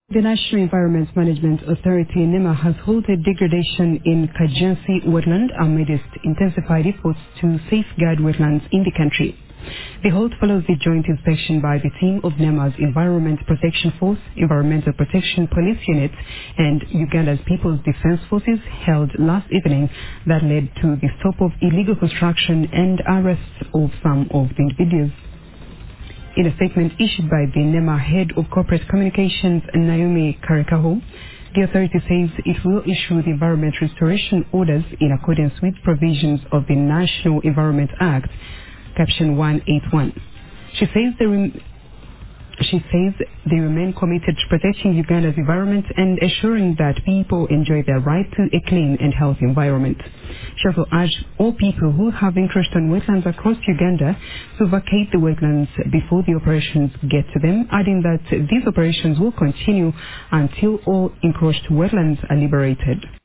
The National Environment Management Authority, NEMA, has halted degradation in Kajensi wetland amidst intensified efforts to safeguard wetlands in the country. The halt follows the joint inspection by the team of NEMA's Environment Protection Force, Environmental Protection Police Unit, and Uganda's People's Defense Forces held last evening that led to the stop of illegal construction and arrests of some of the individuals. In a statement issued by the NEMA Head of Corporate Communications, Naomi Karikaho, the authority says it will issue the environment restoration orders in accordance with provisions of the National Environment Act, Caption 181. She says they remain committed to protecting Uganda's environment and ensuring that people enjoy their right to a clean and healthy environment. She also urged all people who have interest on wetlands across Uganda to vacate the wetlands before the operations get to them, adding that these operations will continue until all encroached wetlands are liberated.